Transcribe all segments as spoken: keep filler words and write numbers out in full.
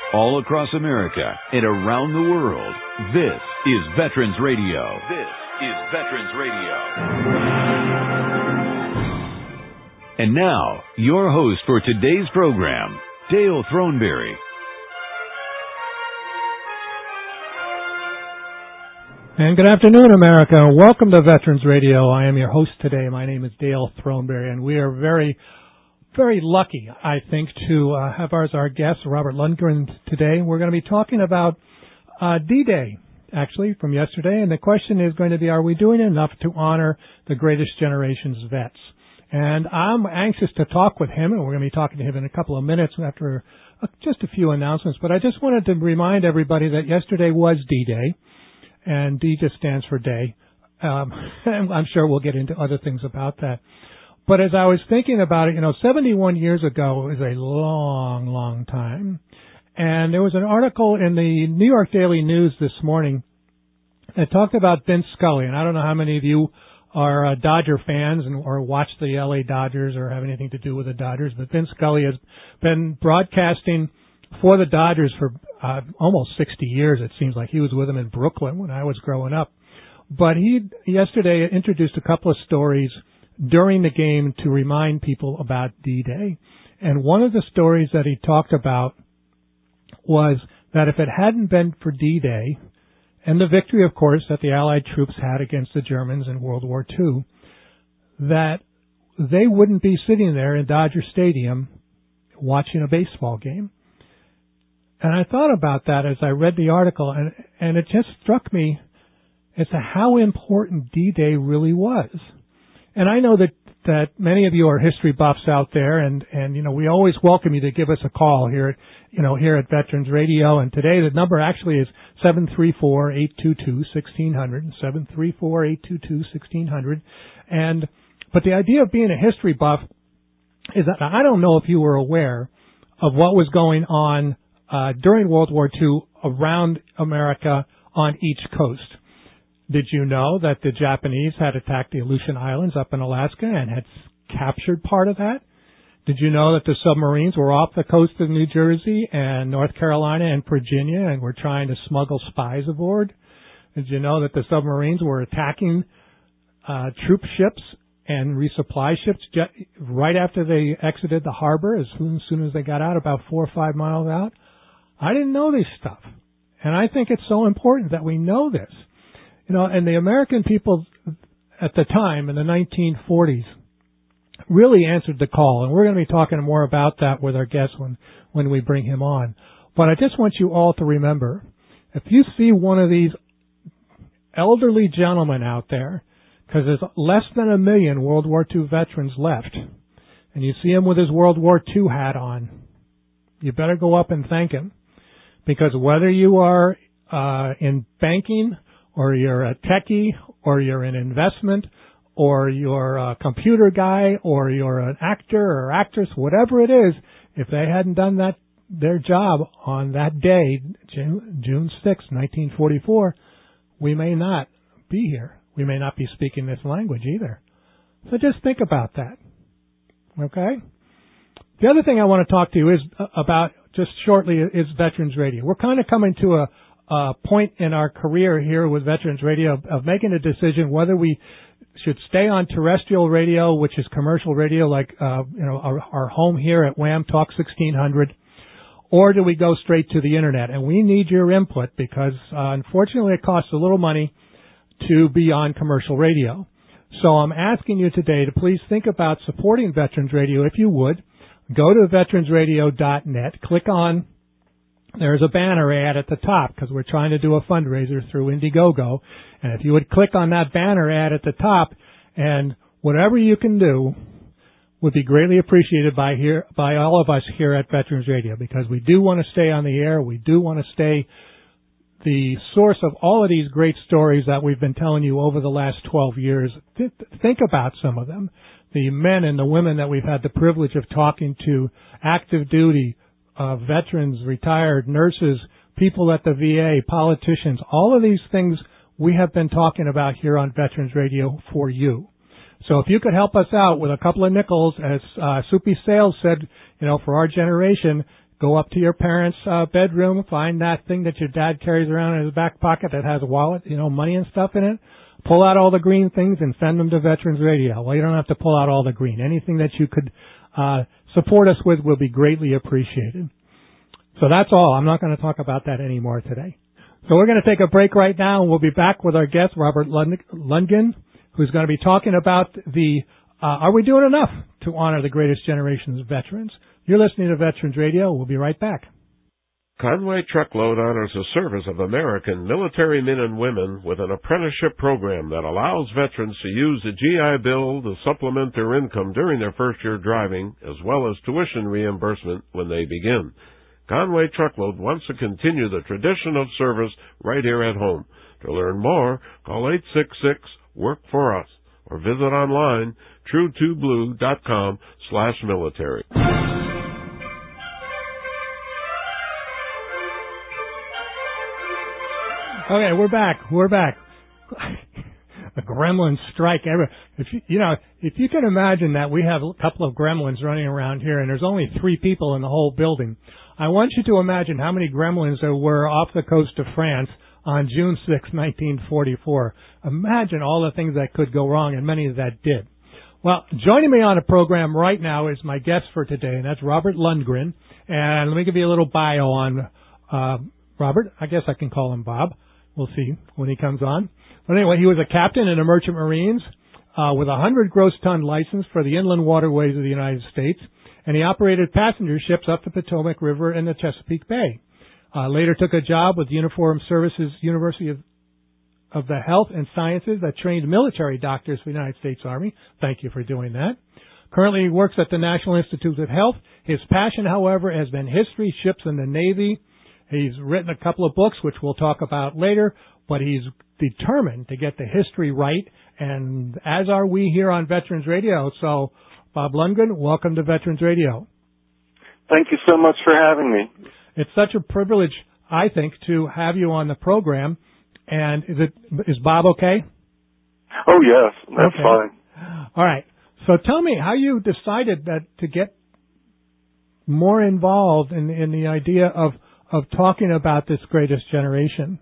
All across America and around the world, this is Veterans Radio. This is Veterans Radio. And now, your host for today's program, Dale Throneberry. And good afternoon, America. Welcome to Veterans Radio. I am your host today. My name is Dale Throneberry, and we are very Very lucky, I think, to uh, have as our guest, Robert Lundgren, today. We're going to be talking about uh, D-Day, actually, from yesterday. And the question is going to be, are we doing enough to honor the greatest generation's vets? And I'm anxious to talk with him, and we're going to be talking to him in a couple of minutes after uh, just a few announcements. But I just wanted to remind everybody that yesterday was D-Day, and D just stands for day. Um, and I'm sure we'll get into other things about that. But as I was thinking about it, you know, seventy-one years ago is a long, long time. And there was an article in the New York Daily News this morning that talked about Vince Scully. And I don't know how many of you are uh, Dodger fans and or watch the L A Dodgers or have anything to do with the Dodgers. But Vince Scully has been broadcasting for the Dodgers for uh, almost sixty years, it seems like. He was with them in Brooklyn when I was growing up. But he yesterday introduced a couple of stories during the game to remind people about D-Day. And one of the stories that he talked about was that if it hadn't been for D-Day and the victory, of course, that the Allied troops had against the Germans in World War Two, that they wouldn't be sitting there in Dodger Stadium watching a baseball game. And I thought about that as I read the article, and, and it just struck me as to how important D-Day really was. And I know that, that many of you are history buffs out there, and, and, you know, we always welcome you to give us a call here, you know, here at Veterans Radio. And today the number actually is seven three four, eight two two, one six zero zero, seven three four, eight two two, one six zero zero. And, but the idea of being a history buff is that I don't know if you were aware of what was going on, uh, during World War Two around America on each coast. Did you know that the Japanese had attacked the Aleutian Islands up in Alaska and had captured part of that? Did you know that the submarines were off the coast of New Jersey and North Carolina and Virginia and were trying to smuggle spies aboard? Did you know that the submarines were attacking uh, troop ships and resupply ships right after they exited the harbor, as soon, as soon as they got out, about four or five miles out? I didn't know this stuff. And I think it's so important that we know this. You know, and the American people at the time in the nineteen forties really answered the call. And we're going to be talking more about that with our guest when, when we bring him on. But I just want you all to remember, if you see one of these elderly gentlemen out there, because there's less than a million World War Two veterans left, and you see him with his World War Two hat on, you better go up and thank him. Because whether you are uh, in banking, or you're a techie, or you're an investment, or you're a computer guy, or you're an actor or actress, whatever it is, if they hadn't done that their job on that day, June sixth, nineteen forty-four, we may not be here. We may not be speaking this language either. So just think about that. Okay? The other thing I want to talk to you is about just shortly is Veterans Radio. We're kind of coming to a Uh, point in our career here with Veterans Radio of, of making a decision whether we should stay on terrestrial radio, which is commercial radio, like uh, you know our, our home here at Wham Talk sixteen hundred, or do we go straight to the internet? And we need your input because uh, unfortunately it costs a little money to be on commercial radio. So I'm asking you today to please think about supporting Veterans Radio if you would. Go to veterans radio dot net, click on there's a banner ad at the top because we're trying to do a fundraiser through Indiegogo. And if you would click on that banner ad at the top, and whatever you can do would be greatly appreciated by here by all of us here at Veterans Radio, because we do want to stay on the air. We do want to stay the source of all of these great stories that we've been telling you over the last twelve years. Th- think about some of them. The men and the women that we've had the privilege of talking to, active duty, Uh, veterans, retired, nurses, people at the V A, politicians, all of these things we have been talking about here on Veterans Radio for you. So if you could help us out with a couple of nickels, as uh, Soupy Sales said, you know, for our generation, Go up to your parents' uh, bedroom, find that thing that your dad carries around in his back pocket that has a wallet, you know, money and stuff in it. Pull out all the green things and send them to Veterans Radio. Well, you don't have to pull out all the green. Anything that you could uh, support us with will be greatly appreciated. So that's all. I'm not going to talk about that anymore today. So we're going to take a break right now, and we'll be back with our guest, Robert Lundgren, who's going to be talking about the uh, Are We Doing Enough to Honor the Greatest Generations of Veterans? You're listening to Veterans Radio. We'll be right back. Conway Truckload honors the service of American military men and women with an apprenticeship program that allows veterans to use the G I Bill to supplement their income during their first year driving, as well as tuition reimbursement when they begin. Conway Truckload wants to continue the tradition of service right here at home. To learn more, call eight six six, work for us or visit online true two blue dot com slash military. Okay, we're back. We're back. A gremlin strike ever. If you, you know, if you can imagine that we have a couple of gremlins running around here, and there's only three people in the whole building. I want you to imagine how many gremlins there were off the coast of France on June sixth, nineteen forty-four. Imagine all the things that could go wrong, and many of that did. Well, joining me on the program right now is my guest for today, and that's Robert Lundgren. And let me give you a little bio on uh, Robert. I guess I can call him Bob. We'll see when he comes on. But anyway, he was a captain in the Merchant Marines uh, with a one hundred gross ton license for the inland waterways of the United States, and he operated passenger ships up the Potomac River in the Chesapeake Bay. Uh, later took a job with Uniformed Services University of, of the Health and Sciences that trained military doctors for the United States Army. Thank you for doing that. Currently, he works at the National Institute of Health. His passion, however, has been history, ships, and the Navy. He's written a couple of books, which we'll talk about later, but he's determined to get the history right, and as are we here on Veterans Radio. So, Bob Lundgren, welcome to Veterans Radio. Thank you so much for having me. It's such a privilege, I think, to have you on the program. And is it is Bob okay? Oh, yes, that's okay. Fine. All right. So tell me how you decided that to get more involved in, in the idea of of talking about this greatest generation.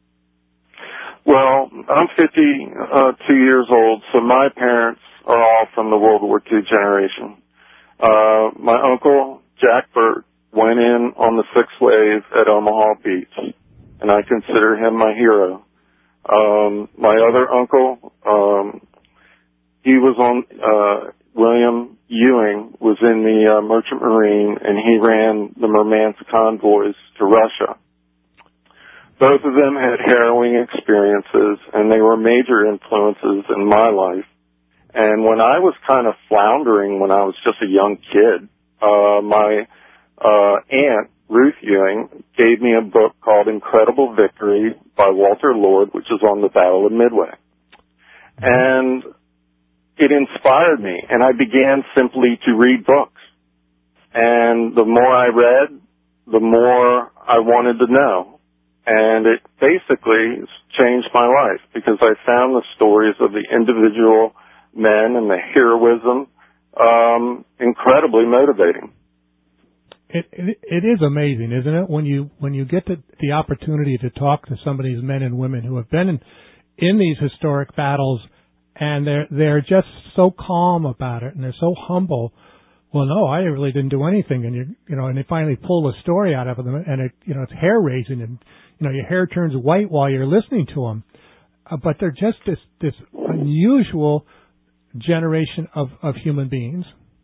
Well, I'm fifty-two years old, so my parents are all from the World War Two generation. Uh, my uncle, Jack Burt, went in on the sixth wave at Omaha Beach, and I consider him my hero. Um, my other uncle, um, he was on, uh, William Ewing was in the uh, Merchant Marine, and he ran the Murmansk convoys to Russia. Both of them had harrowing experiences, and they were major influences in my life. And when I was kind of floundering when I was just a young kid, uh, my uh, aunt, Ruth Ewing, gave me a book called Incredible Victory by Walter Lord, which is on the Battle of Midway. And it inspired me, and I began simply to read books. And the more I read, the more I wanted to know. And it basically changed my life because I found the stories of the individual men and the heroism um, incredibly motivating. It, it it is amazing, isn't it? When you when you get the, the opportunity to talk to some of these men and women who have been in, in these historic battles, and they're they're just so calm about it, and they're so humble. Well, no, I really didn't do anything, and you you know, and they finally pull the story out of them, and it you know it's hair raising, and you know your hair turns white while you're listening to them. Uh, but they're just this this unusual generation of of human beings.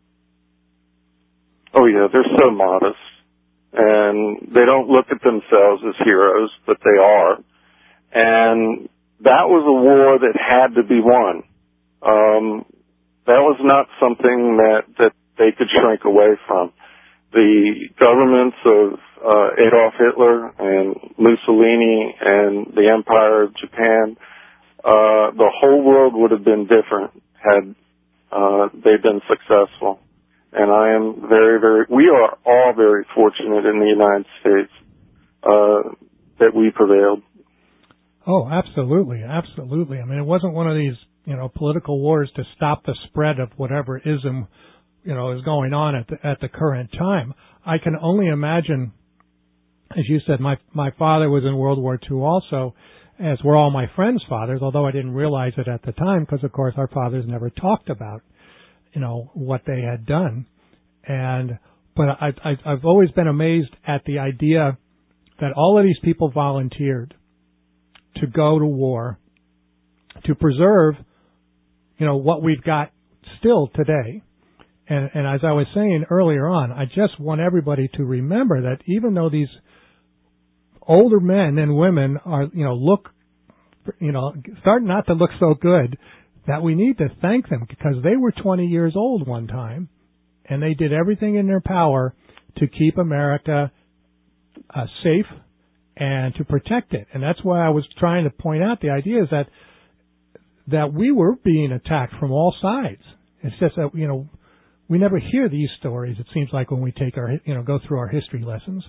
Oh, yeah, they're so modest, and they don't look at themselves as heroes, but they are. And that was a war that had to be won. Um, that was not something that, that they could shrink away from. The governments of uh, Adolf Hitler and Mussolini and the Empire of Japan, uh, the whole world would have been different had uh, they been successful. And I am very, very, we are all very fortunate in the United States uh, that we prevailed. Oh, absolutely, absolutely. I mean, it wasn't one of these, you know, political wars to stop the spread of whatever ism you know, is going on at the, at the current time. I can only imagine, as you said, my my father was in World War Two also, as were all my friends' fathers, although I didn't realize it at the time because, of course, our fathers never talked about, you know, what they had done. And but I, I, I've always been amazed at the idea that all of these people volunteered to go to war to preserve, you know, what we've got still today. And, and as I was saying earlier on, I just want everybody to remember that even though these older men and women are, you know, look, you know, starting not to look so good, that we need to thank them because they were twenty years old one time, and they did everything in their power to keep America uh, safe and to protect it. And that's why I was trying to point out the idea is that that we were being attacked from all sides. It's just that, you know, we never hear these stories, it seems like, when we take our, you know, go through our history lessons.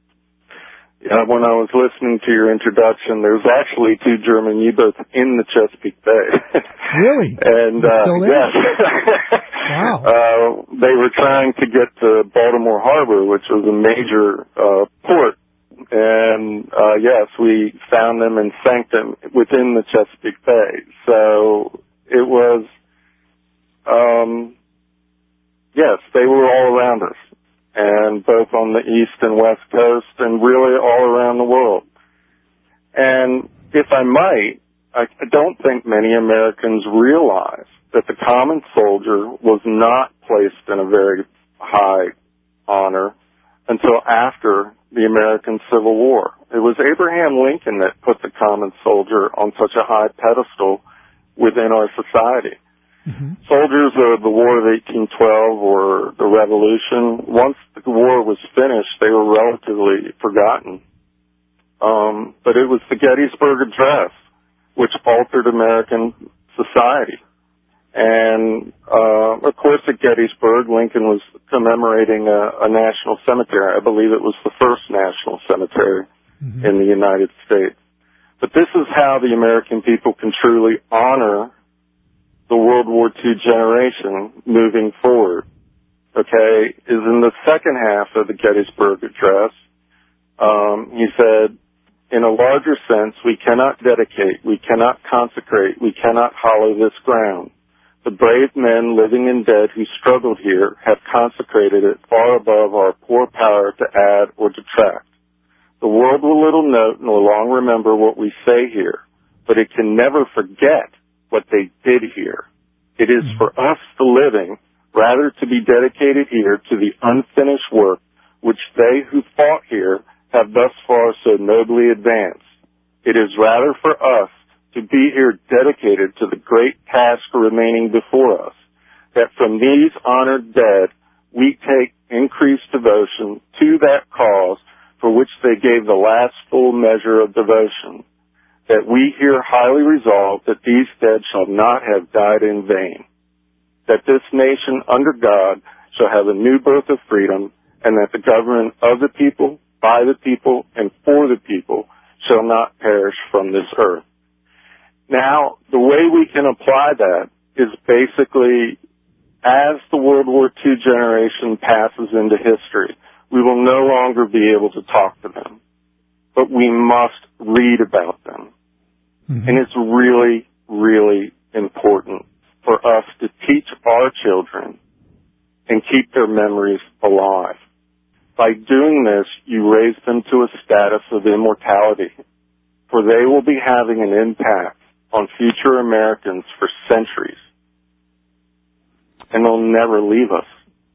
Yeah, when I was listening to your introduction, there was actually two German U-boats in the Chesapeake Bay. Really? and, uh, still yes. Wow. Uh, they were trying to get to Baltimore Harbor, which was a major, uh, port. And, uh, yes, we found them and sank them within the Chesapeake Bay. So it was, um, yes, they were all around us. And both on the east and west coast and really all around the world. And if I might, I don't think many Americans realize that the common soldier was not placed in a very high honor until after the American Civil War. It was Abraham Lincoln that put the common soldier on such a high pedestal within our society. Mm-hmm. Soldiers of the War of eighteen twelve or the Revolution, once the war was finished, they were relatively forgotten. Um, but it was the Gettysburg Address which altered American society. And, uh, of course, at Gettysburg, Lincoln was commemorating a, a national cemetery. I believe it was the first national cemetery mm-hmm. in the United States. But this is how the American people can truly honor the World War Two generation moving forward, okay, is in the second half of the Gettysburg Address. Um, he said, in a larger sense, we cannot dedicate, we cannot consecrate, we cannot hallow this ground. The brave men, living and dead, who struggled here have consecrated it far above our poor power to add or detract. The world will little note nor long remember what we say here, but it can never forget what they did here. It is for us, the living, rather to be dedicated here to the unfinished work which they who fought here have thus far so nobly advanced. It is rather for us to be here dedicated to the great task remaining before us, that from these honored dead we take increased devotion to that cause for which they gave the last full measure of devotion, that we here highly resolve that these dead shall not have died in vain, that this nation under God shall have a new birth of freedom, and that the government of the people, by the people, and for the people shall not perish from this earth. Now, the way we can apply that is basically, as the World War Two generation passes into history, we will no longer be able to talk to them, but we must read about them. Mm-hmm. And it's really, really important for us to teach our children and keep their memories alive. By doing this, you raise them to a status of immortality, for they will be having an impact on future Americans for centuries, and they'll never leave us.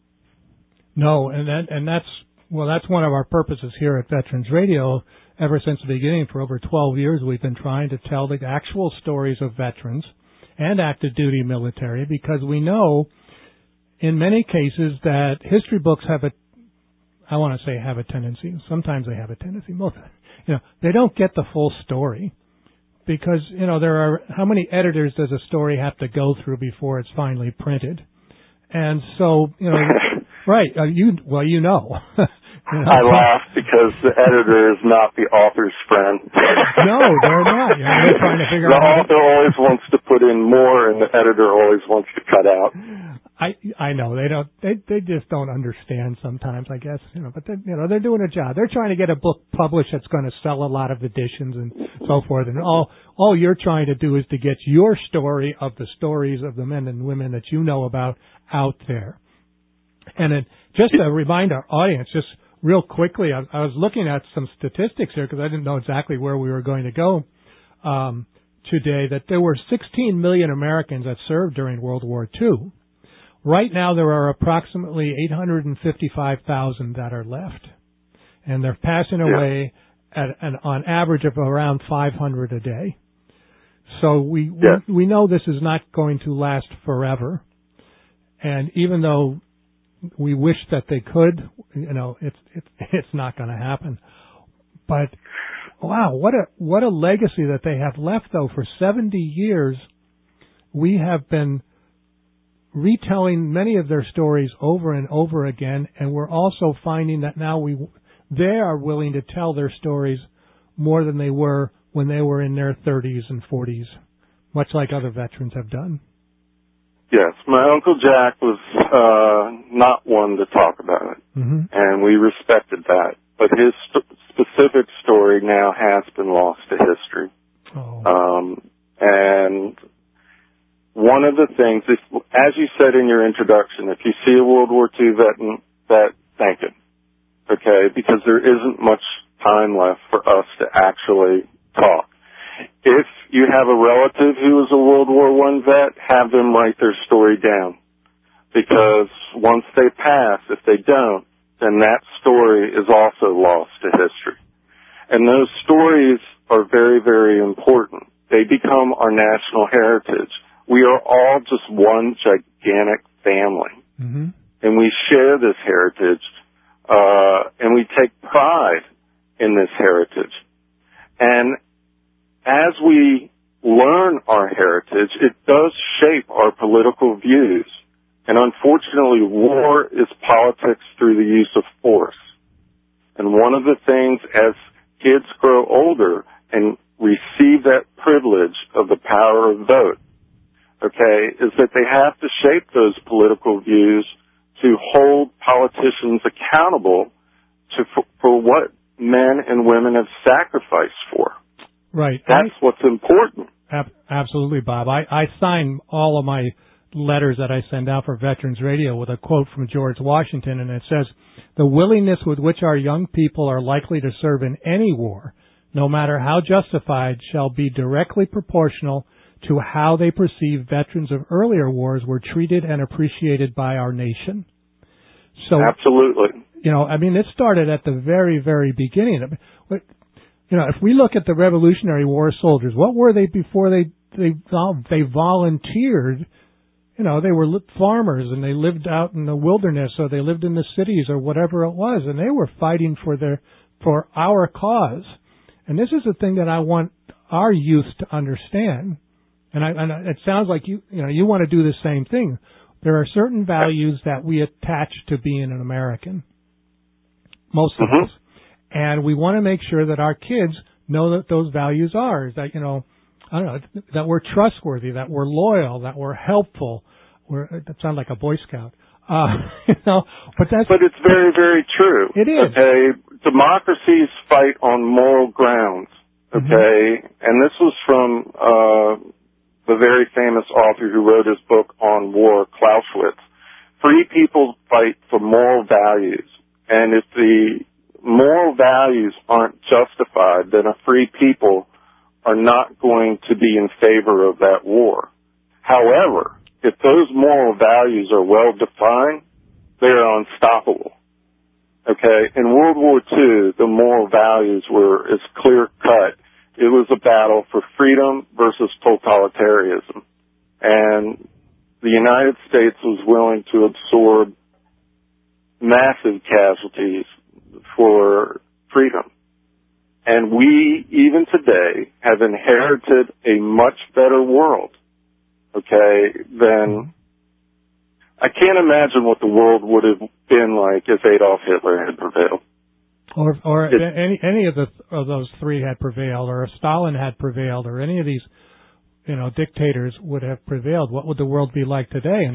No, and that, and that's, well, that's one of our purposes here at Veterans Radio. Ever since the beginning, for over twelve years, we've been trying to tell the actual stories of veterans and active duty military, because we know in many cases that history books have a, I want to say have a tendency, sometimes they have a tendency, most, you know, they don't get the full story, because, you know, there are, how many editors does a story have to go through before it's finally printed? And so, you know, right, uh, you, well, you know. You know, I laugh because the editor is not the author's friend. No, they're not. You know, they're trying to figure the out. The author always wants to put in more, and the editor always wants to cut out. I I know they don't they they just don't understand sometimes, I guess, you know, but they you know they're doing a job. They're trying to get a book published that's going to sell a lot of editions and so forth, and all all you're trying to do is to get your story of the stories of the men and women that you know about out there. And it, just to remind our audience, just real quickly, I, I was looking at some statistics here because I didn't know exactly where we were going to go um, today, that there were sixteen million Americans that served during World War Two. Right now, there are approximately eight hundred fifty-five thousand that are left, and they're passing away yeah. at an on average of around five hundred a day. So we, yeah. we we know this is not going to last forever, and even though we wish that they could, you know, it's it's it's not going to happen. But wow, what a what a legacy that they have left, though. For seventy years, we have been retelling many of their stories over and over again, and we're also finding that now we they are willing to tell their stories more than they were when they were in their thirties and forties, much like other veterans have done. Yes, my Uncle Jack was uh, not one to talk about it, mm-hmm. and we respected that. But his st- specific story now has been lost to history. Oh. Um, and one of the things, if, as you said in your introduction, if you see a World War Two veteran, that thank him, okay? Because there isn't much time left for us to actually talk. If you have a relative who is a World War One vet, have them write their story down. Because once they pass, if they don't, then that story is also lost to history. And those stories are very, very important. They become our national heritage. We are all just one gigantic family. Mm-hmm. And we share this heritage, uh, and we take pride in this heritage. And as we learn our heritage, it does shape our political views. And unfortunately, war is politics through the use of force. And one of the things as kids grow older and receive that privilege of the power of vote, okay, is that they have to shape those political views to hold politicians accountable to for, for what men and women have sacrificed for. Right. That's I, what's important. Ab- absolutely, Bob. I, I sign all of my letters that I send out for Veterans Radio with a quote from George Washington, and it says, "The willingness with which our young people are likely to serve in any war, no matter how justified, shall be directly proportional to how they perceive veterans of earlier wars were treated and appreciated by our nation." So, absolutely. You know, I mean, it started at the very, very beginning. You know, if we look at the Revolutionary War soldiers, what were they before they they they volunteered? You know, they were farmers and they lived out in the wilderness, or they lived in the cities, or whatever it was, and they were fighting for their for our cause. And this is the thing that I want our youth to understand. And, I, and it sounds like you you know you want to do the same thing. There are certain values that we attach to being an American, most of mm-hmm. us. And we want to make sure that our kids know that those values are, that, you know, I don't know, that we're trustworthy, that we're loyal, that we're helpful. We're, that sounds like a Boy Scout. Uh, you know, but that's... But it's very, very true. It is. Okay, democracies fight on moral grounds, okay? Mm-hmm. And this was from uh, the very famous author who wrote his book on war, Clausewitz. Free people fight for moral values. And if the moral values aren't justified, then a free people are not going to be in favor of that war. However, if those moral values are well defined, they are unstoppable. Okay? In World War Two, the moral values were as clear cut. It was a battle for freedom versus totalitarianism. And the United States was willing to absorb massive casualties for freedom. And we, even today, have inherited a much better world, okay, than... I can't imagine what the world would have been like if Adolf Hitler had prevailed. Or or it, any any of the of those three had prevailed, or if Stalin had prevailed, or any of these, you know, dictators would have prevailed. What would the world be like today? And, you know,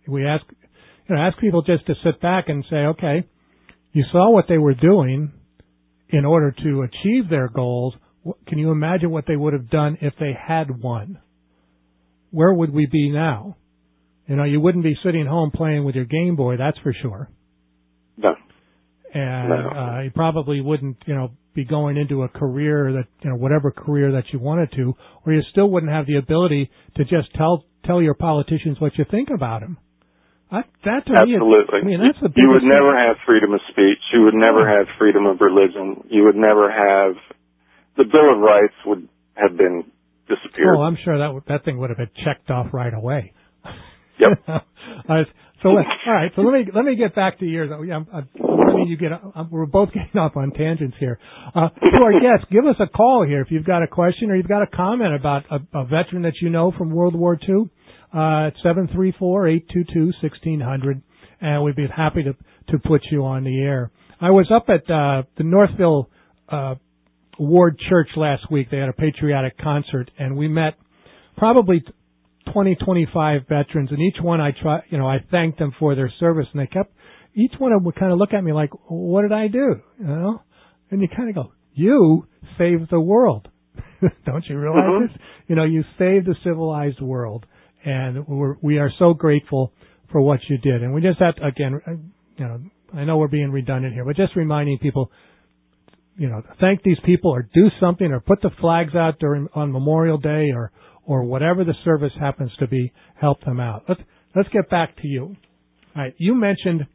We ask, you know, ask people just to sit back and say, okay, you saw what they were doing in order to achieve their goals. Can you imagine what they would have done if they had won? Where would we be now? You know, you wouldn't be sitting home playing with your Game Boy, that's for sure. No. And no. Uh, you probably wouldn't, you know, be going into a career that, you know, whatever career that you wanted to, or you still wouldn't have the ability to just tell tell your politicians what you think about them. I, that to Absolutely. me, I mean, that's the you would thing. never have freedom of speech. You would never have freedom of religion. You would never have the Bill of Rights would have been disappeared. Oh, I'm sure that would, that thing would have been checked off right away. Yep. uh, so let, all right. So let me let me get back to yours. I'm, I'm letting you get. I'm, we're both getting off on tangents here. Uh, to our guests, give us a call here if you've got a question or you've got a comment about a, a veteran that you know from World War Two. Uh, at seven three four, eight two two, one six zero zero, and we'd be happy to to put you on the air. I was up at uh, the Northville uh, Ward Church last week. They had a patriotic concert, and we met probably twenty, twenty-five veterans, and each one I try, you know, I thanked them for their service, and they kept, each one of them would kind of look at me like, what did I do? You know, and you kind of go, you saved the world. Don't you realize mm-hmm. this? You know, you saved the civilized world. And we're, we are so grateful for what you did. And we just have to, again, you know, I know we're being redundant here, but just reminding people, you know, thank these people or do something or put the flags out during on Memorial Day or, or whatever the service happens to be, help them out. Let's, let's get back to you. All right. You mentioned,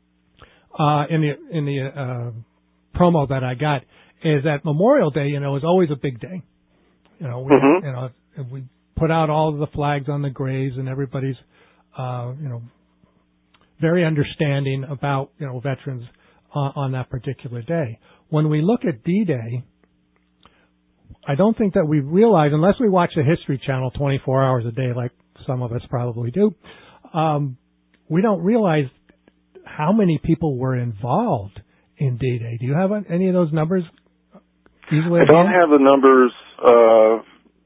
uh, in the, in the, uh, promo that I got is that Memorial Day, you know, is always a big day. You know, we, mm-hmm. you know, we, put out all of the flags on the graves, and everybody's, uh, you know, very understanding about, you know, veterans on, on that particular day. When we look at D-Day, I don't think that we realize, unless we watch the History Channel twenty-four hours a day, like some of us probably do, um, we don't realize how many people were involved in D-Day. Do you have any of those numbers easily? I don't have the numbers, uh,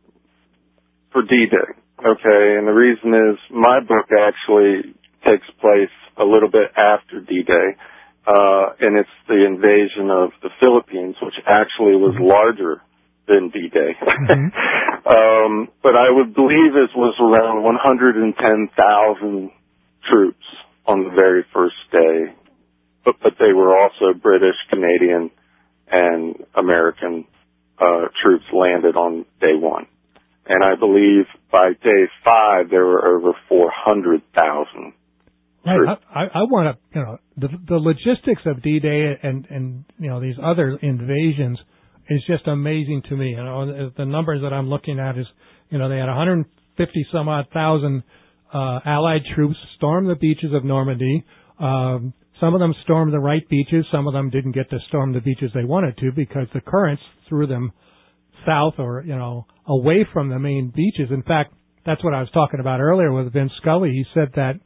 for D-Day, okay, and the reason is my book actually takes place a little bit after D-Day, uh, and it's the invasion of the Philippines, which actually was larger than D-Day. Mm-hmm. um, but I would believe it was around one hundred ten thousand troops on the very first day, but, but they were also British, Canadian, and American uh, troops landed on day one. And I believe by day five there were over four hundred thousand. Right. I, I want to, you know, the, the logistics of D-Day and, and, you know, these other invasions is just amazing to me. You know, the numbers that I'm looking at is, you know, they had one hundred fifty some odd thousand uh, Allied troops storm the beaches of Normandy. Um, some of them stormed the right beaches. Some of them didn't get to storm the beaches they wanted to because the currents threw them south or, you know, away from the main beaches. In fact, that's what I was talking about earlier with Vince Scully. He said that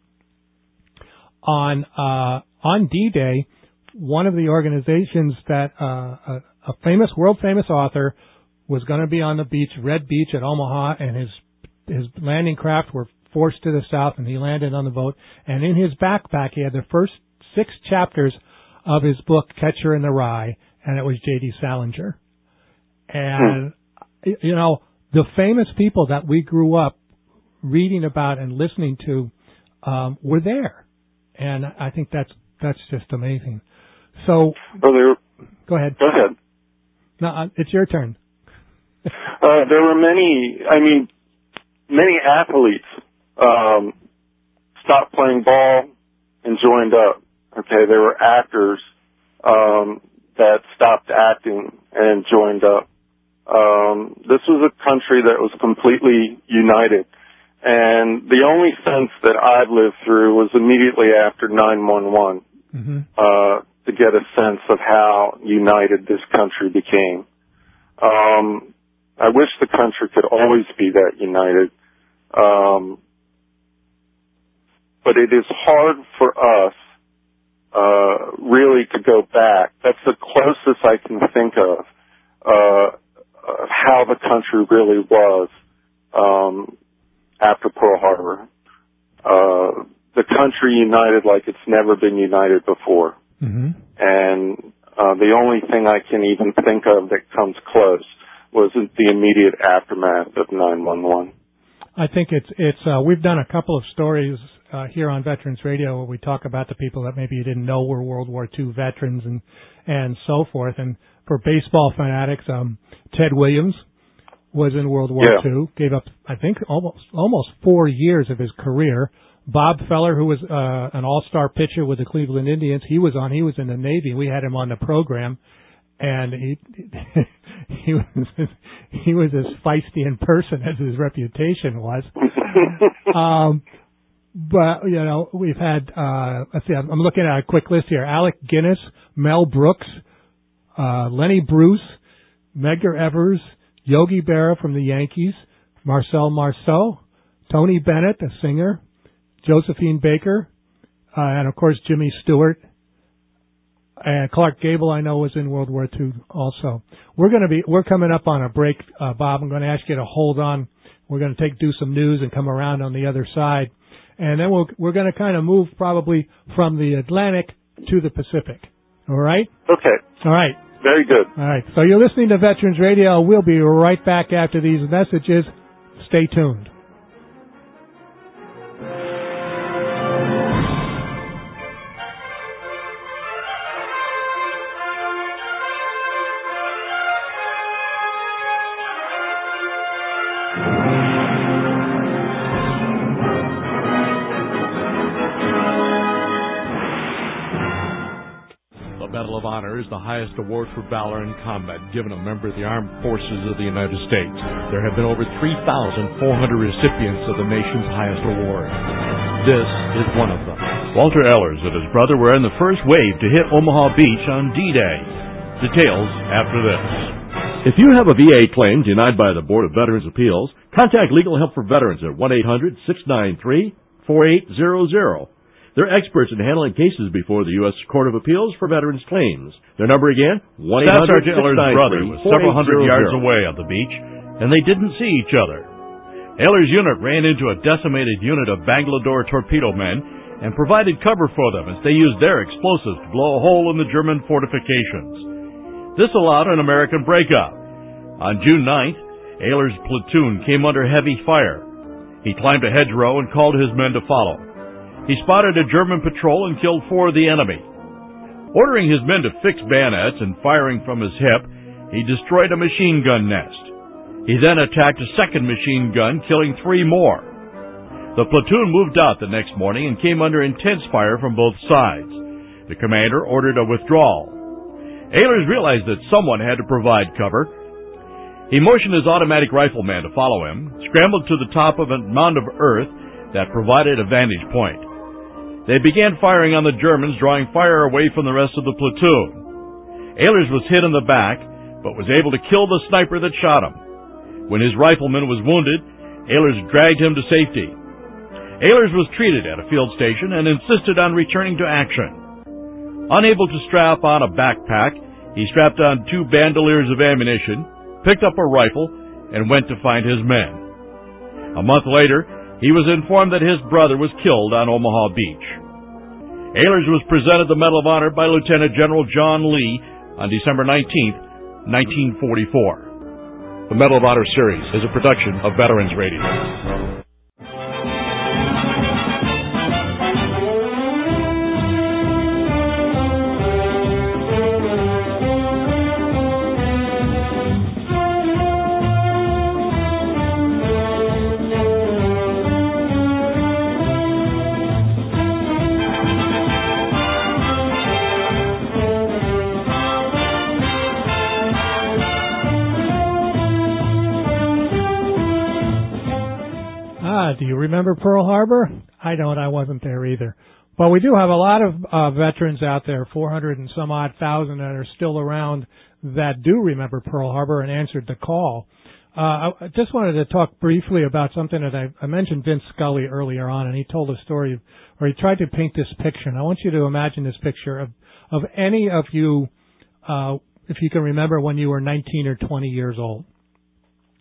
on uh, on D-Day, one of the organizations that uh, a, a famous, world-famous author was going to be on the beach, Red Beach at Omaha, and his his landing craft were forced to the south, and he landed on the boat. And in his backpack, he had the first six chapters of his book, Catcher in the Rye, and it was J D Salinger. And, hmm. you know, the famous people that we grew up reading about and listening to um, were there. And I think that's that's just amazing. So, well, there, go ahead. Go ahead. No, it's your turn. uh, there were many, I mean, many athletes um, stopped playing ball and joined up. Okay, there were actors um, that stopped acting and joined up. Um, this was a country that was completely united. And the only sense that I've lived through was immediately after nine one one, mm-hmm. uh, to get a sense of how united this country became. Um, I wish the country could always be that united. Um, but it is hard for us, uh, really to go back. That's the closest I can think of, uh, of how the country really was, um, after Pearl Harbor. Uh, the country united like it's never been united before. Mm-hmm. And uh, the only thing I can even think of that comes close was the immediate aftermath of nine one one. I think it's it's uh, we've done a couple of stories uh, here on Veterans Radio where we talk about the people that maybe you didn't know were World War Two veterans and and so forth. And for baseball fanatics, um, Ted Williams was in World War yeah. Two, gave up I think almost almost four years of his career. Bob Feller, who was uh, an all-star pitcher with the Cleveland Indians, he was on. He was in the Navy. We had him on the program, and he he was he was as feisty in person as his reputation was. um, but you know, we've had. Uh, let's see. I'm looking at a quick list here: Alec Guinness, Mel Brooks, uh, Lenny Bruce, Medgar Evers, Yogi Berra from the Yankees, Marcel Marceau, Tony Bennett, a singer. Josephine Baker, uh, and of course Jimmy Stewart, and Clark Gable. I know was in World War Two also. We're going to be we're coming up on a break, uh, Bob. I'm going to ask you to hold on. We're going to take do some news and come around on the other side, and then we'll, we're going to kind of move probably from the Atlantic to the Pacific. All right? Okay. All right. Very good. All right. So you're listening to Veterans Radio. We'll be right back after these messages. Stay tuned. Medal of Honor is the highest award for valor in combat given a member of the armed forces of the United States. There have been over three thousand four hundred recipients of the nation's highest award. This is one of them. Walter Ehlers and his brother were in the first wave to hit Omaha Beach on D-Day. Details after this. If you have a V A claim denied by the Board of Veterans' Appeals, contact Legal Help for Veterans at one eight hundred six nine three four eight zero zero. They're experts in handling cases before the U S Court of Appeals for Veterans Claims. Their number again, one eight hundred six nine three four eight zero zero. Staff Sergeant Ehlers' brother was several hundred yards away on the beach, and they didn't see each other. Ehlers' unit ran into a decimated unit of Bangalore torpedo men and provided cover for them as they used their explosives to blow a hole in the German fortifications. This allowed an American breakup. On June ninth, Ehlers' platoon came under heavy fire. He climbed a hedgerow and called his men to follow. He spotted a German patrol and killed four of the enemy. Ordering his men to fix bayonets and firing from his hip, he destroyed a machine gun nest. He then attacked a second machine gun, killing three more. The platoon moved out the next morning and came under intense fire from both sides. The commander ordered a withdrawal. Ehlers realized that someone had to provide cover. He motioned his automatic rifleman to follow him, scrambled to the top of a mound of earth that provided a vantage point. They began firing on the Germans, drawing fire away from the rest of the platoon. Ehlers was hit in the back, but was able to kill the sniper that shot him. When his rifleman was wounded, Ehlers dragged him to safety. Ehlers was treated at a field station and insisted on returning to action. Unable to strap on a backpack, he strapped on two bandoliers of ammunition, picked up a rifle, and went to find his men. A month later, he was informed that his brother was killed on Omaha Beach. Ehlers was presented the Medal of Honor by Lieutenant General John Lee on December nineteenth, nineteen forty-four. The Medal of Honor series is a production of Veterans Radio. Do you remember Pearl Harbor? I don't. I wasn't there either. But we do have a lot of uh, veterans out there, four hundred and some odd thousand that are still around that do remember Pearl Harbor and answered the call. Uh, I, I just wanted to talk briefly about something that I, I mentioned Vince Scully earlier on, and he told a story where he tried to paint this picture. And I want you to imagine this picture of, of any of you, uh, if you can remember when you were nineteen or twenty years old.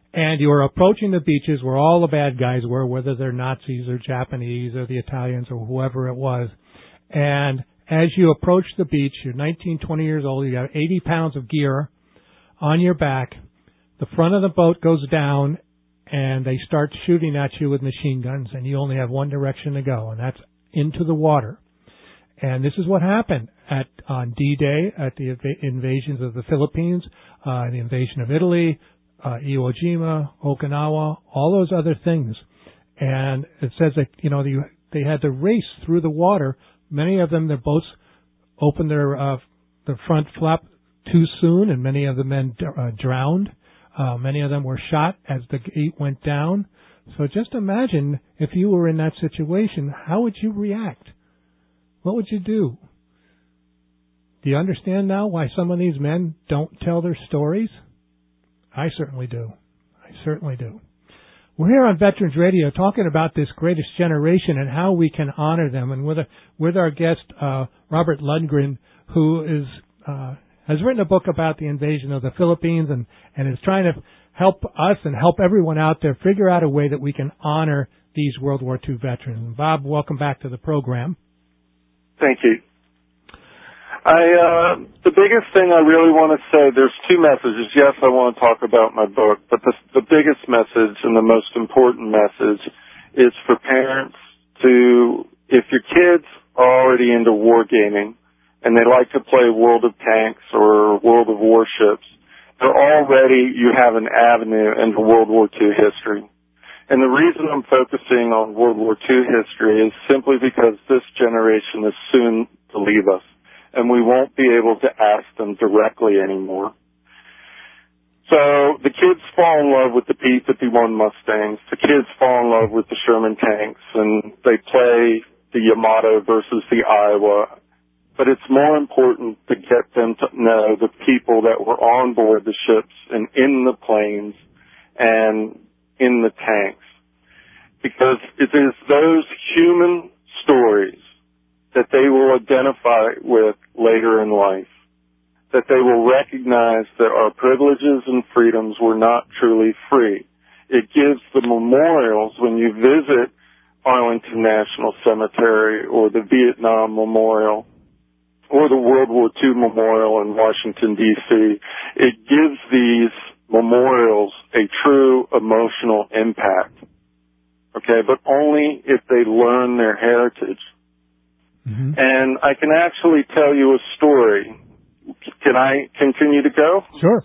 and you were approaching the beaches where all the bad guys were, whether they're Nazis or Japanese or the Italians or whoever it was. And as you approach the beach, you're nineteen, twenty years old, you got eighty pounds of gear on your back. The front of the boat goes down, and they start shooting at you with machine guns, and you only have one direction to go, and that's into the water. And this is what happened at on D-Day, at the inv- invasions of the Philippines, uh, the invasion of Italy, uh, Iwo Jima, Okinawa, all those other things. And it says that, you know, you, they had to race through the water. Many of them, their boats opened their, uh, their front flap too soon, and many of the men uh, drowned. Uh, many of them were shot as the gate went down. So just imagine if you were in that situation, how would you react? What would you do? Do you understand now why some of these men don't tell their stories? I certainly do. I certainly do. We're here on Veterans Radio talking about this greatest generation and how we can honor them. And with a, with our guest, uh, Robert Lundgren, who is uh, has written a book about the invasion of the Philippines and, and is trying to help us and help everyone out there figure out a way that we can honor these World War Two veterans. And Bob, welcome back to the program. Thank you. I, uh, the biggest thing I really want to say, there's two messages. Yes, I want to talk about my book, but the, the biggest message and the most important message is for parents to, if your kids are already into wargaming and they like to play World of Tanks or World of Warships, they're already, you have an avenue into World War Two history. And the reason I'm focusing on World War Two history is simply because this generation is soon to leave us, and we won't be able to ask them directly anymore. So the kids fall in love with the P fifty-one Mustangs. The kids fall in love with the Sherman tanks, and they play the Yamato versus the Iowa. But it's more important to get them to know the people that were on board the ships and in the planes and in the tanks. Because it is those human stories that they will identify with later in life, that they will recognize that our privileges and freedoms were not truly free. It gives the memorials when you visit Arlington National Cemetery or the Vietnam Memorial or the World War Two Memorial in Washington, D C, it gives these memorials a true emotional impact. Okay, but only if they learn their heritage. Mm-hmm. And I can actually tell you a story. Can I continue to go? Sure.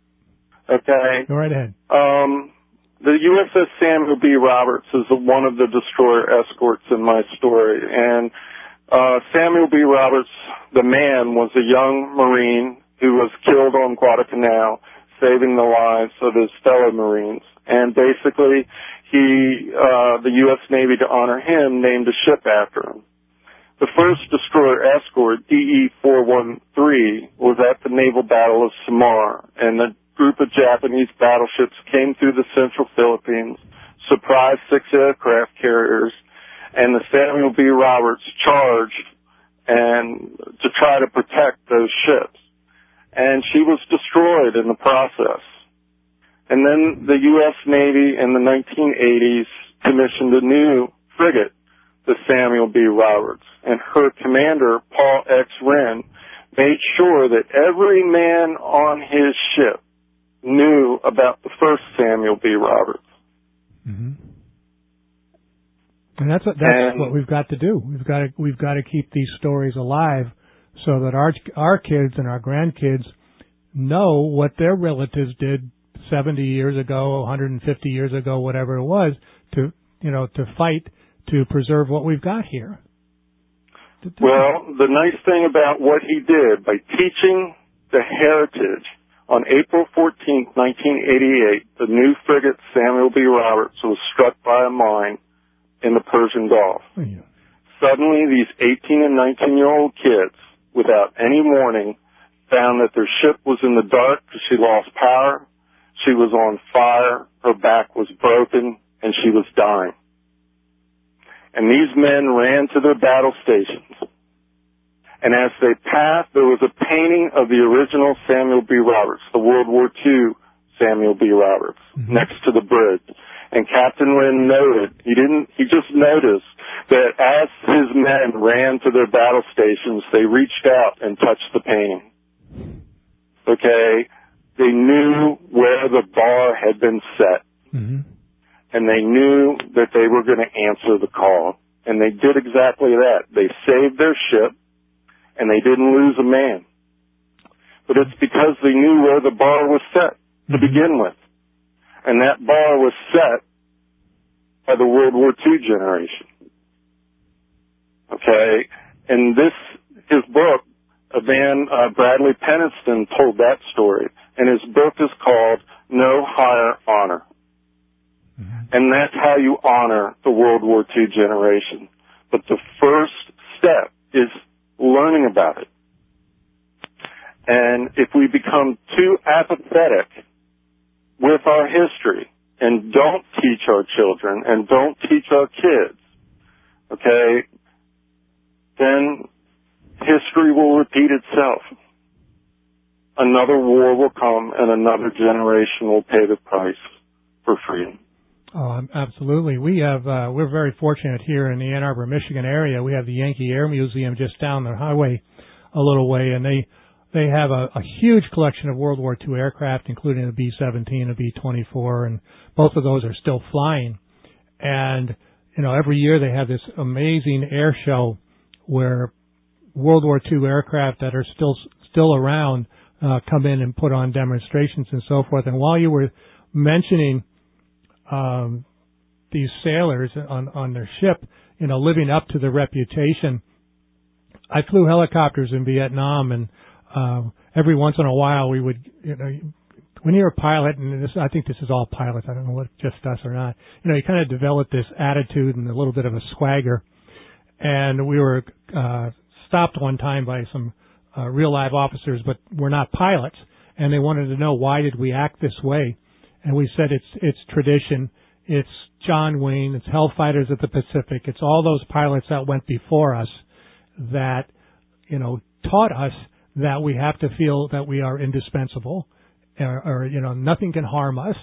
Okay. Go right ahead. Um, the U S S Samuel B. Roberts is one of the destroyer escorts in my story. And uh, Samuel B. Roberts, the man, was a young Marine who was killed on Guadalcanal, saving the lives of his fellow Marines. And basically, he, uh, the U S Navy, to honor him, named a ship after him. The first destroyer escort, D E four one three, was at the naval battle of Samar, and a group of Japanese battleships came through the central Philippines, surprised six aircraft carriers, and the Samuel B. Roberts charged and to try to protect those ships. And she was destroyed in the process. And then the U S Navy in the nineteen eighties commissioned a new frigate, the Samuel B. Roberts, and her commander, Paul X. Wren, made sure that every man on his ship knew about the first Samuel B. Roberts. Mm-hmm. And that's what, that's and, what we've got to do. We've got to we've got to keep these stories alive, so that our our kids and our grandkids know what their relatives did seventy years ago, one hundred fifty years ago, whatever it was, to you know to fight to preserve what we've got here. Well, the nice thing about what he did by teaching the heritage, on April fourteenth, nineteen eighty-eight, the new frigate Samuel B. Roberts was struck by a mine in the Persian Gulf. Oh, yeah. Suddenly, these eighteen and nineteen-year-old kids, without any warning, found that their ship was in the dark because she lost power, she was on fire, her back was broken, and she was dying. And these men ran to their battle stations. And as they passed, there was a painting of the original Samuel B. Roberts, the World War Two Samuel B. Roberts, mm-hmm. next to the bridge. And Captain Wren noted, he didn't, he just noticed that as his men ran to their battle stations, they reached out and touched the painting. Okay? They knew where the bar had been set. Mm-hmm. And they knew that they were going to answer the call. And they did exactly that. They saved their ship, and they didn't lose a man. But it's because they knew where the bar was set to mm-hmm. begin with. And that bar was set by the World War Two generation. Okay? And this, his book, a man, uh, Bradley Penniston, told that story. And his book is called No Higher Honor. Mm-hmm. And that's how you honor the World War Two generation. But the first step is learning about it. And if we become too apathetic with our history and don't teach our children and don't teach our kids, okay, then history will repeat itself. Another war will come and another generation will pay the price for freedom. Oh, absolutely. We have, uh, we're very fortunate here in the Ann Arbor, Michigan area. We have the Yankee Air Museum just down the highway a little way, and they, they have a, a huge collection of World War Two aircraft, including a B seventeen, a B twenty-four, and both of those are still flying. And, you know, every year they have this amazing air show where World War Two aircraft that are still, still around, uh, come in and put on demonstrations and so forth. And while you were mentioning, um, these sailors on, on their ship, you know, living up to their reputation, I flew helicopters in Vietnam, and Uh, every once in a while we would, you know, when you're a pilot, and this, I think this is all pilots, I don't know what just us or not, you know, you kind of develop this attitude and a little bit of a swagger. And we were, uh, stopped one time by some, uh, real live officers, but we're not pilots. And they wanted to know, why did we act this way? And we said, it's, it's tradition. It's John Wayne. It's Hellfighters of the Pacific. It's all those pilots that went before us that, you know, taught us that we have to feel that we are indispensable, or, or, you know, nothing can harm us,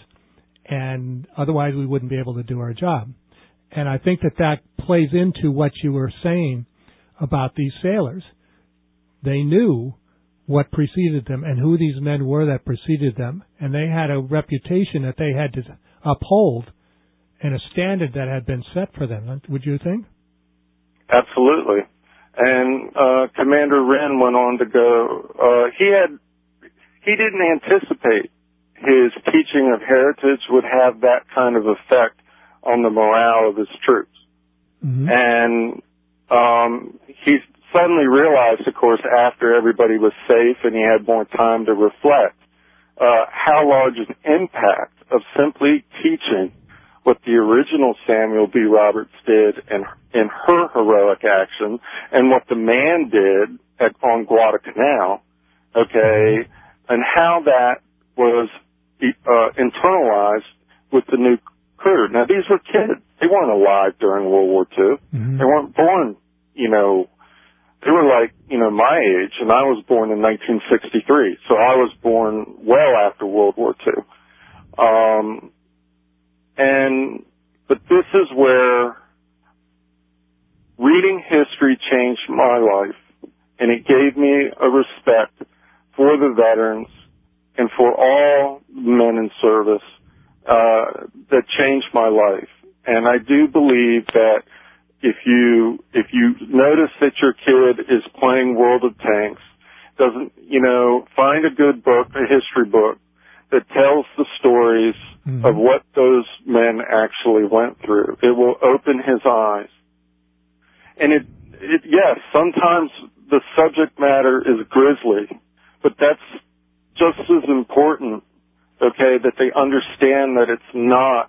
and otherwise we wouldn't be able to do our job. And I think that that plays into what you were saying about these sailors. They knew what preceded them and who these men were that preceded them, and they had a reputation that they had to uphold and a standard that had been set for them. Would you think? Absolutely. And uh, Commander Wren went on to go, uh, he had, he didn't anticipate his teaching of heritage would have that kind of effect on the morale of his troops. Mm-hmm. And um, he suddenly realized, of course, after everybody was safe and he had more time to reflect, uh, how large an impact of simply teaching what the original Samuel B. Roberts did in, in her heroic action and what the man did at, on Guadalcanal, okay, and how that was uh, internalized with the new crew. Now, these were kids. They weren't alive during World War Two. Mm-hmm. They weren't born, you know, they were like, you know, my age, and I was born in nineteen sixty-three, so I was born well after World War Two. Um, And, but this is where reading history changed my life, and it gave me a respect for the veterans and for all men in service, uh, that changed my life. And I do believe that if you, if you notice that your kid is playing World of Tanks, doesn't, you know, find a good book, a history book, that tells the stories mm-hmm. of what those men actually went through. It will open his eyes. And it, it, yes, sometimes the subject matter is grisly, but that's just as important, okay, that they understand that it's not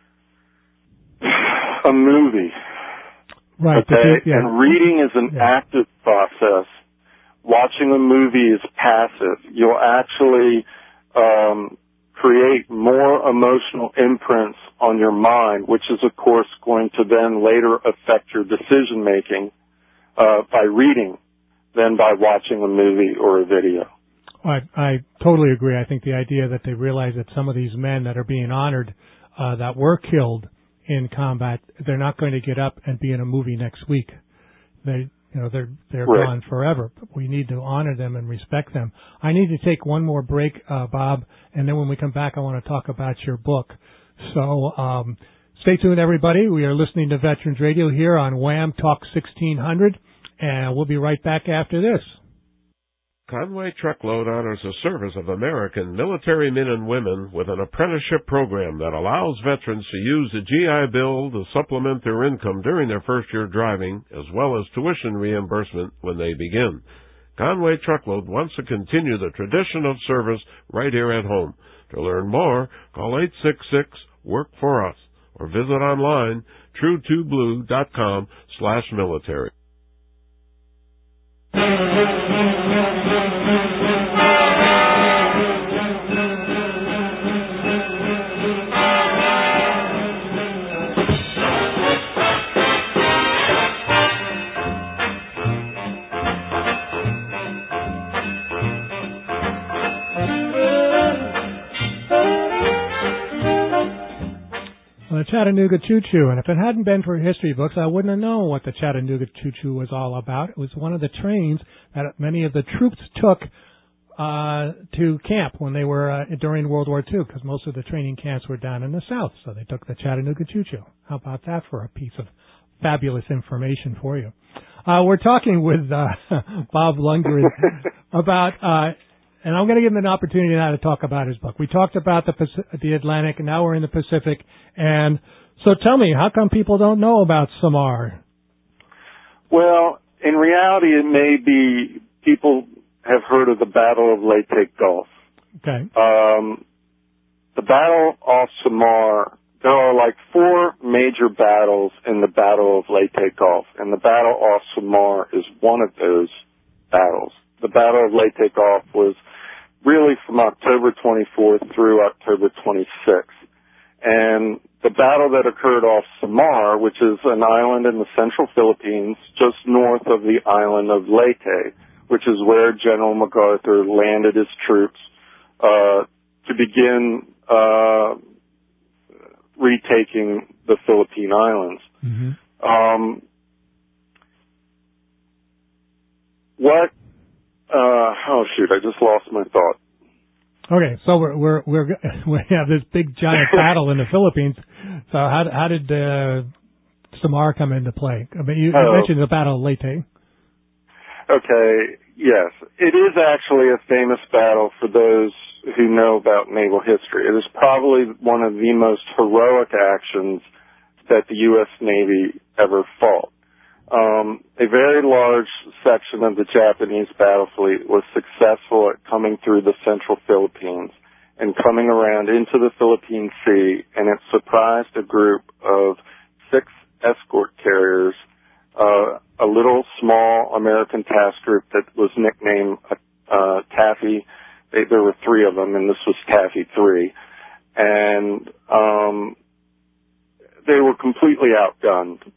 a movie. Right. Okay? Yeah. And reading is an yeah. active process. Watching a movie is passive. You'll actually Um, create more emotional imprints on your mind, which is, of course, going to then later affect your decision-making uh, by reading than by watching a movie or a video. I, I totally agree. I think the idea that they realize that some of these men that are being honored uh, that were killed in combat, they're not going to get up and be in a movie next week. They, you know, they're they're right. gone forever. But we need to honor them and respect them. I need to take one more break, uh, Bob, and then when we come back, I want to talk about your book. So um, stay tuned, everybody. We are listening to Veterans Radio here on Wham Talk sixteen hundred, and we'll be right back after this. Conway Truckload honors the service of American military men and women with an apprenticeship program that allows veterans to use the G I Bill to supplement their income during their first year driving, as well as tuition reimbursement when they begin. Conway Truckload wants to continue the tradition of service right here at home. To learn more, call eight six six, work for us or visit online true two blue dot com slash military. The Chattanooga Choo Choo, and if it hadn't been for history books, I wouldn't have known what the Chattanooga Choo Choo was all about. It was one of the trains that many of the troops took uh to camp when they were uh, during World War Two, because most of the training camps were down in the South, so they took the Chattanooga Choo Choo. How about that for a piece of fabulous information for you? Uh we're talking with uh Bob Lundgren about uh and I'm going to give him an opportunity now to talk about his book. We talked about the the Atlantic, and now we're in the Pacific. And so tell me, how come people don't know about Samar? Well, in reality, it may be people have heard of the Battle of Leyte Gulf. Okay. Um, the Battle off Samar, there are like four major battles in the Battle of Leyte Gulf, and the Battle off Samar is one of those battles. The Battle of Leyte Gulf was really from October twenty-fourth through October twenty-sixth. And the battle that occurred off Samar, which is an island in the central Philippines, just north of the island of Leyte, which is where General MacArthur landed his troops uh, to begin uh, retaking the Philippine Islands. Mm-hmm. Um, what? Uh, oh shoot! I just lost my thought. Okay, so we're we're we're we have this big giant battle in the Philippines. So how how did uh, Samar come into play? I mean, you, you oh. mentioned the Battle of Leyte. Okay, yes, it is actually a famous battle for those who know about naval history. It is probably one of the most heroic actions that the U S Navy ever fought. Um, a very large section of the Japanese battle fleet was successful at coming through the central Philippines and coming around into the Philippine Sea, and it surprised a group of six escort carriers, uh, a little small American task group that was nicknamed uh, Taffy. They, there were three of them, and this was Taffy three. And um, they were completely outgunned.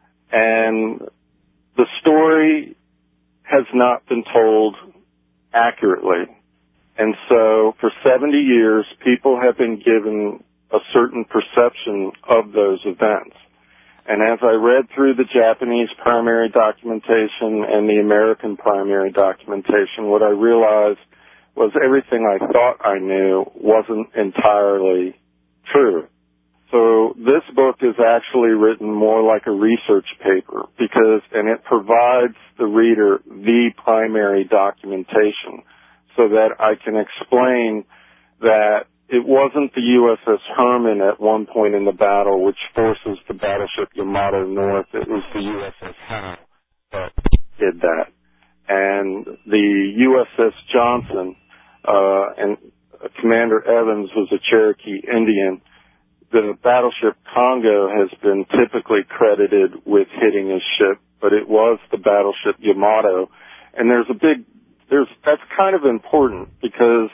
And the story has not been told accurately. And so for seventy years, people have been given a certain perception of those events. And as I read through the Japanese primary documentation and the American primary documentation, what I realized was everything I thought I knew wasn't entirely true. So this book is actually written more like a research paper because, and it provides the reader the primary documentation so that I can explain that it wasn't the U S S Herman at one point in the battle which forces the battleship Yamato north. It was the U S S Howe that did that. And the U S S Johnson, uh, and Commander Evans was a Cherokee Indian. The battleship Congo has been typically credited with hitting his ship, but it was the battleship Yamato. And there's a big, there's, that's kind of important because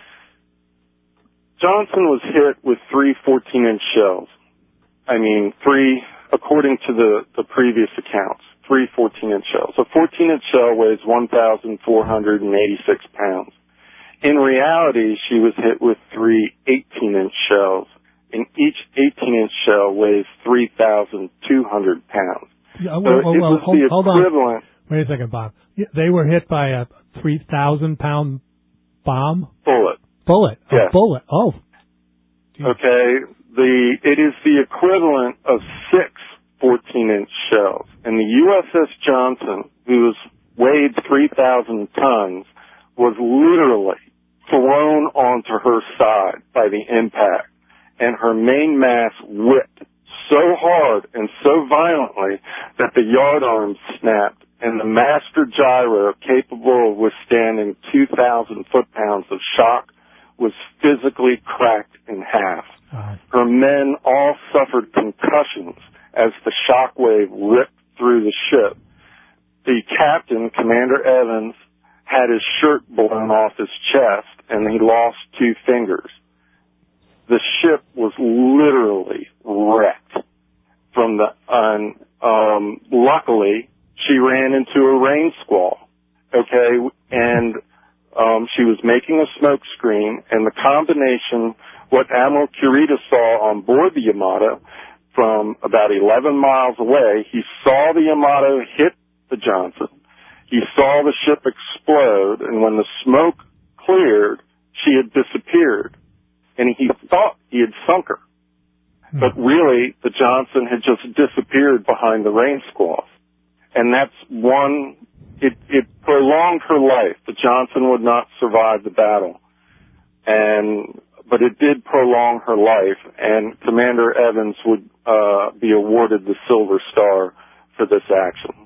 Johnson was hit with three fourteen-inch shells. I mean, three, according to the, the previous accounts, three fourteen-inch shells. A fourteen-inch shell weighs one thousand four hundred eighty-six pounds. In reality, she was hit with three eighteen-inch shells, and each eighteen-inch shell weighs three thousand two hundred pounds. Yeah, well, so well, it well was hold, the hold equivalent. on. Wait a second, Bob. They were hit by a three thousand pound bomb? Bullet. Bullet. A yes. bullet. Oh. Geez. Okay. The it is the equivalent of six fourteen-inch shells. And the U S S Johnson, who was weighed three thousand tons, was literally thrown onto her side by the impact, and her main mass whipped so hard and so violently that the yard arms snapped, and the master gyro, capable of withstanding two thousand foot-pounds of shock, was physically cracked in half. Uh-huh. Her men all suffered concussions as the shock wave ripped through the ship. The captain, Commander Evans, had his shirt blown off his chest, and he lost two fingers. The ship was literally wrecked. From the, um, um, luckily, she ran into a rain squall, okay, and um, she was making a smoke screen, and the combination, what Admiral Kurita saw on board the Yamato from about eleven miles away, he saw the Yamato hit the Johnson. He saw the ship explode, and when the smoke cleared, she had disappeared, and he thought he had sunk her. Hmm. But really, the Johnson had just disappeared behind the rain squall. And that's one, it, it prolonged her life. The Johnson would not survive the battle. And, but it did prolong her life, and Commander Evans would uh, be awarded the Silver Star for this action.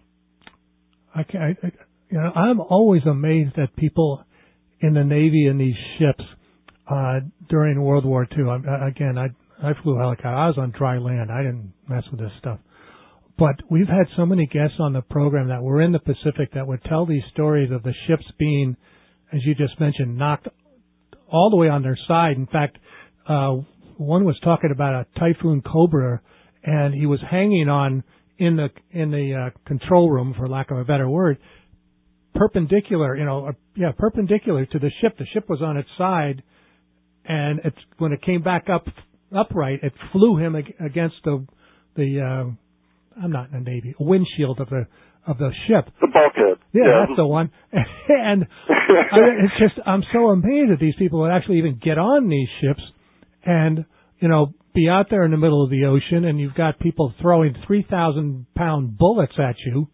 I, I, you know, I'm always amazed at people in the Navy in these ships uh, during World War Two. I, again, I I flew helicopter. I was on dry land. I didn't mess with this stuff. But we've had so many guests on the program that were in the Pacific that would tell these stories of the ships being, as you just mentioned, knocked all the way on their side. In fact, uh, one was talking about a Typhoon Cobra, and he was hanging on in the in the uh, control room, for lack of a better word, perpendicular, you know, uh, yeah, perpendicular to the ship. The ship was on its side, and it's when it came back up upright, it flew him ag- against the the uh, I'm not in the Navy, a windshield of the of the ship. The bulkhead. Yeah, yeah. that's the one. And I mean, it's just I'm so amazed that these people would actually even get on these ships, and you know, be out there in the middle of the ocean, and you've got people throwing three thousand pound bullets at you,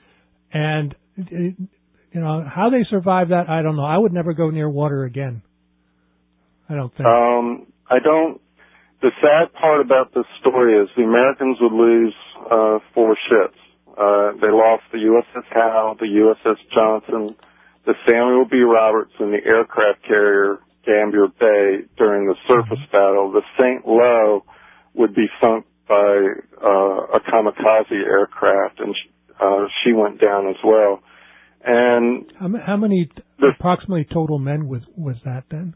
and you know how they survive that. I don't know. I would never go near water again. I don't think. Um, I don't. The sad part about this story is the Americans would lose uh, four ships. Uh, they lost the U S S Howe, the U S S Johnson, the Samuel B. Roberts, and the aircraft carrier Gambier Bay during the surface mm-hmm. battle. The Saint Lo would be sunk by uh, a kamikaze aircraft, and uh, she went down as well. And how, how many the, approximately total men was was that then?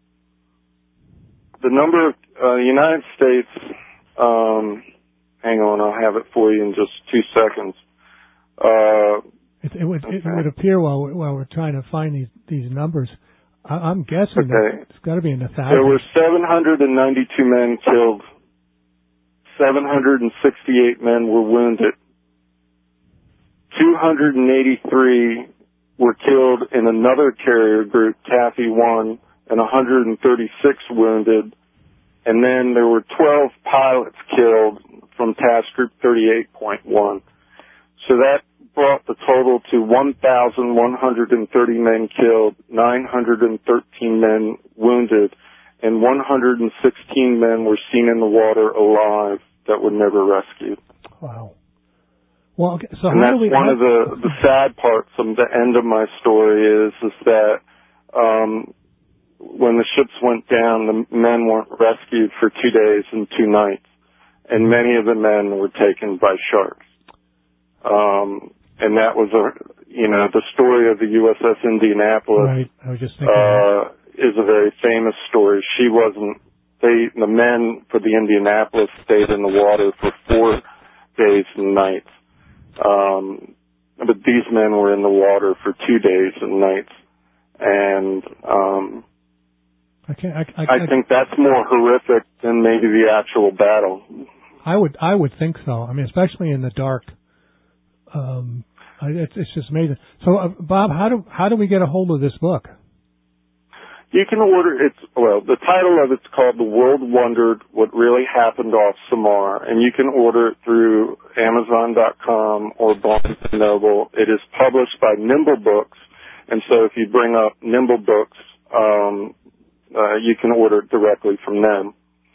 The number of uh, the United States. Um, hang on, I'll have it for you in just two seconds. Uh, it, it would okay. it would appear while we're, while we're trying to find these these numbers. I'm guessing okay. that it's got to be in the thousands. There were seven hundred ninety-two men killed. seven hundred sixty-eight men were wounded. two hundred eighty-three were killed in another carrier group, Taffy one, and one hundred thirty-six wounded. And then there were twelve pilots killed from Task Group thirty-eight point one. So that brought the total to one thousand one hundred thirty men killed, nine hundred thirteen men wounded, and one hundred sixteen men were seen in the water alive that were never rescued. Wow. Well, okay, so and how that's do we, one how, of the, the sad parts of the end of my story is, is that um, when the ships went down, the men weren't rescued for two days and two nights, and many of the men were taken by sharks. Um, and that was a, you know, the story of the U S S Indianapolis. Right. I was just thinking. Uh, is a very famous story. She wasn't. They, the men for the Indianapolis stayed in the water for four days and nights. Um, but these men were in the water for two days and nights. And um, I, can't, I, I, I think that's more horrific than maybe the actual battle. I would I would think so. I mean, especially in the dark. Um, I, it's, it's just amazing. So, uh, Bob, how do how do we get a hold of this book? You can order it. Well, the title of it's called "The World Wondered: What Really Happened Off Samar," and you can order it through Amazon dot com or Barnes and Noble. It is published by Nimble Books, and so if you bring up Nimble Books, um, uh, you can order it directly from them.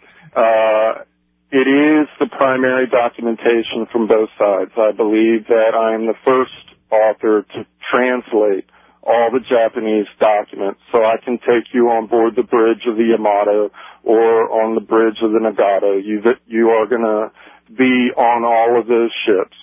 Uh, it is the primary documentation from both sides. I believe that I am the first author to translate all the Japanese documents, so I can take you on board the bridge of the Yamato or on the bridge of the Nagato. You you are going to be on all of those ships.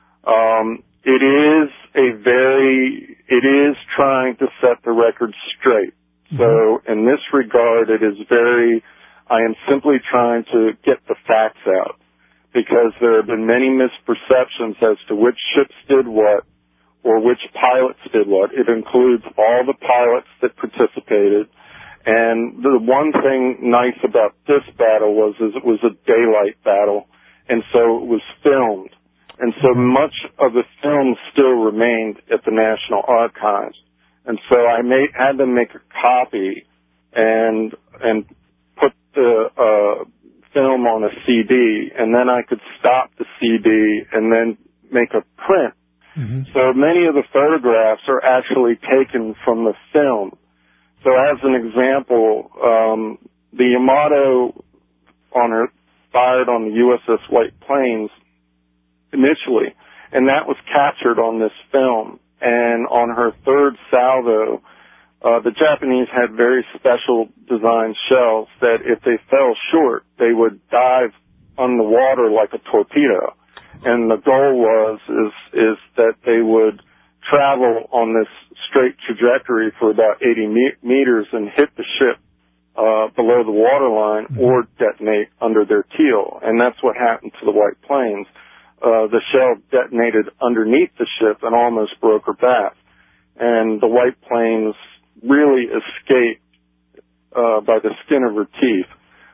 Um, it is a very, it is trying to set the record straight. Mm-hmm. So in this regard, it is very, I am simply trying to get the facts out, because there have been many misperceptions as to which ships did what, or which pilots did what. It includes all the pilots that participated. And the one thing nice about this battle was is it was a daylight battle, and so it was filmed. And so much of the film still remained at the National Archives. And so I made, had to make a copy and and put the uh, film on a C D, and then I could stop the C D and then make a print. Mm-hmm. So many of the photographs are actually taken from the film. So as an example, um, the Yamato on her fired on the U S S White Plains initially, and that was captured on this film. And on her third salvo, uh, the Japanese had very special designed shells that if they fell short, they would dive on the water like a torpedo. And the goal was is is that they would travel on this straight trajectory for about eighty me- meters and hit the ship uh, below the waterline, mm-hmm. or detonate under their keel. And that's what happened to the White Plains. Uh, the shell detonated underneath the ship and almost broke her back. And the White Plains really escaped uh, by the skin of her teeth.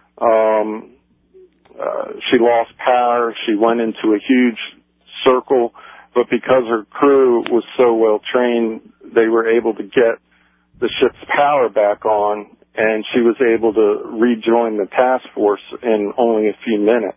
Um, Uh, she lost power. She went into a huge circle, but because her crew was so well trained, they were able to get the ship's power back on, and she was able to rejoin the task force in only a few minutes.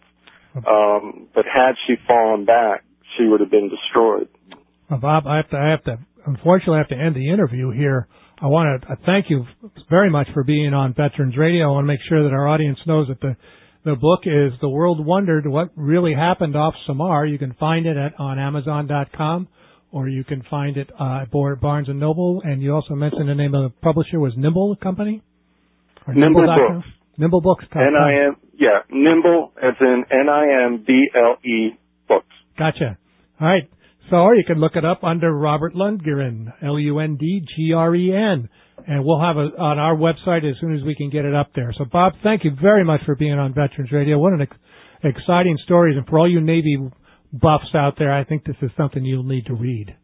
Um, but had she fallen back, she would have been destroyed. Well, Bob, I have to, I have to, unfortunately, I have to end the interview here. I want to thank you very much for being on Veterans Radio. I want to make sure that our audience knows that the The book is The World Wondered: What Really Happened Off Samar. You can find it at on Amazon dot com, or you can find it uh, at Barnes and Noble. And you also mentioned the name of the publisher was Nimble Company? Or Nimble, Nimble Books. Nimble Books. N I M, yeah, Nimble as in N I M B L E Books. Gotcha. All right. So, or you can look it up under Robert Lundgren, L U N D G R E N. And we'll have it on our website as soon as we can get it up there. So, Bob, thank you very much for being on Veterans Radio. What an ex- exciting stories. And for all you Navy buffs out there, I think this is something you'll need to read.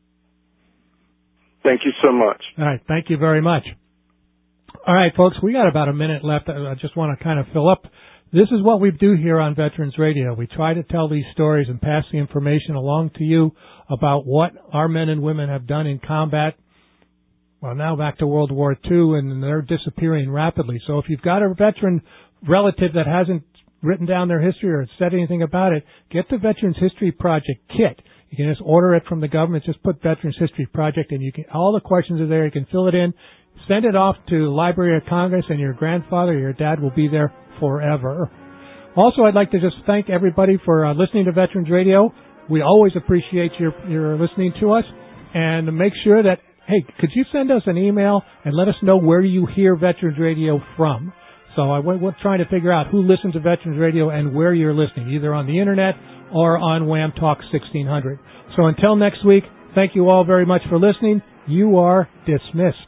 Thank you so much. All right. Thank you very much. All right, folks, we got about a minute left. I just want to kind of fill up. This is what we do here on Veterans Radio. We try to tell these stories and pass the information along to you about what our men and women have done in combat. Well, now back to World War Two, and they're disappearing rapidly. So if you've got a veteran relative that hasn't written down their history or said anything about it, get the Veterans History Project kit. You can just order it from the government. Just put Veterans History Project, and you can, all the questions are there. You can fill it in, send it off to the Library of Congress, and your grandfather or your dad will be there forever. Also, I'd like to just thank everybody for uh, listening to Veterans Radio. We always appreciate your, your listening to us, and make sure that, hey, could you send us an email and let us know where you hear Veterans Radio from? So I, we're trying to figure out who listens to Veterans Radio and where you're listening, either on the Internet or on Wham Talk sixteen hundred. So until next week, thank you all very much for listening. You are dismissed.